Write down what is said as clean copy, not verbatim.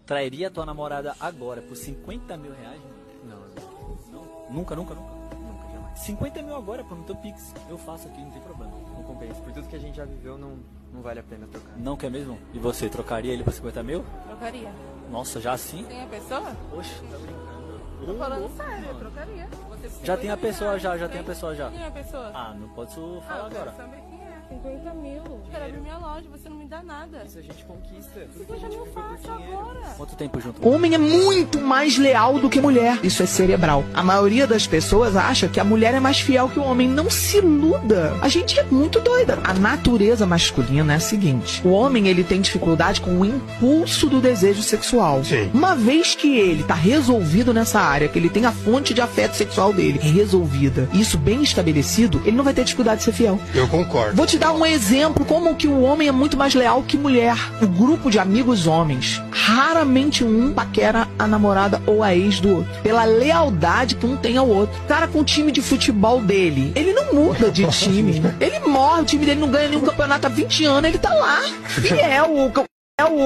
trairia a tua namorada agora por 50 mil reais? Não. Nunca? Nunca, jamais. 50 mil agora, pô, no teu Pix. Eu faço aqui, não tem problema. Não compensa. Por tudo que a gente já viveu, não vale a pena trocar. Não quer mesmo? E você, trocaria ele por 50 mil? Trocaria. Nossa, já assim? Tem a pessoa? Oxe, tá brincando. Tô falando sério, eu trocaria. Já tem a pessoa já tem a pessoa já. Quem é a pessoa? Ah, não posso falar eu agora. quero saber quem é. 50 mil. Quero abrir minha loja, você não me dá nada. Isso a gente conquista. Tudo que a 50 gente mil viveu por fácil dinheiro. agora. Quanto tempo junto? Homem é muito mais leal do que mulher. Isso é cerebral. A maioria das pessoas acha que a mulher é mais fiel que o homem. Não se iluda. A gente é muito doida. A natureza masculina é a seguinte. O homem, ele tem dificuldade com o impulso do desejo sexual. Sim. Uma vez que ele tá resolvido nessa área, que ele tem a fonte de afeto sexual dele resolvida, isso bem estabelecido, ele não vai ter dificuldade de ser fiel. Eu concordo. Vou te dar um exemplo como que o homem é muito mais leal que mulher. O grupo de amigos homens, raramente um paquera a namorada ou a ex do outro, pela lealdade que um tem ao outro. O cara com o time de futebol dele, ele não muda de time. Ele morre, o time dele não ganha nenhum campeonato há 20 anos, ele tá lá, fiel.